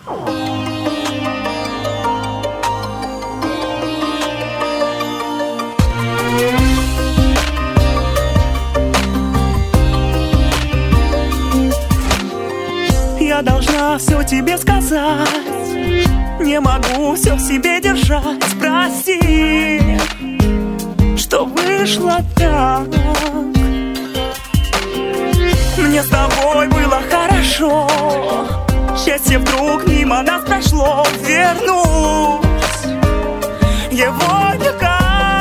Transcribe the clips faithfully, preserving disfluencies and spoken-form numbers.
Я должна все тебе сказать, не могу все в себе держать. Прости, что вышло так. Мне с тобой было хорошо, счастье вдруг мимо нас прошло. Вернусь, его никак.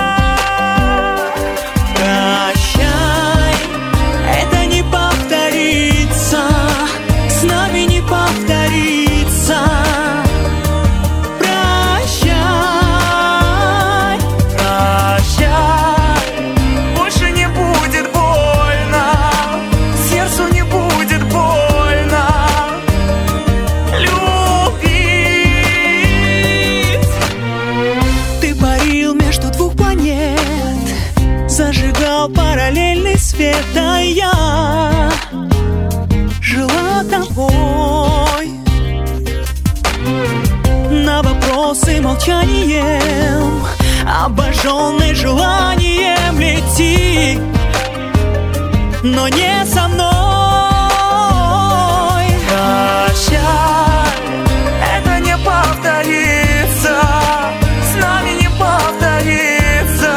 Прощай, это не повторится, с нами не повторится. Прощай, прощай, больше не будет больно, сердцу не будет больно любить. ты парил между двух планет, зажигал параллельный свет, а я жила тобой. На вопросы молчанием, обожженный желанием лети, но не со мной. Прощай, это не повторится, с нами не повторится.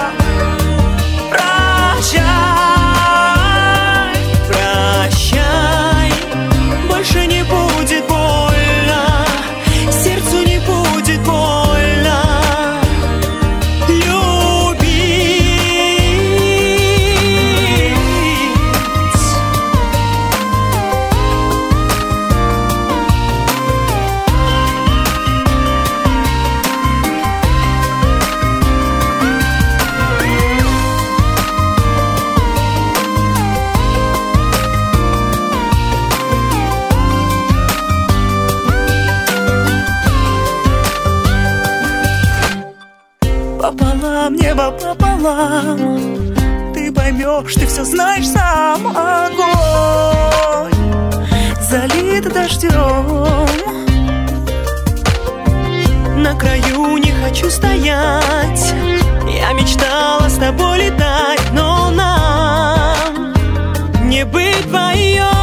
Прощай, прощай, больше не будет больно, сердцу не будет больно любить. пополам, небо пополам, ты поймешь, ты все знаешь сам. Огонь залит дождем, На краю не хочу стоять, я мечтала с тобой летать, но нам не быть вдвоем.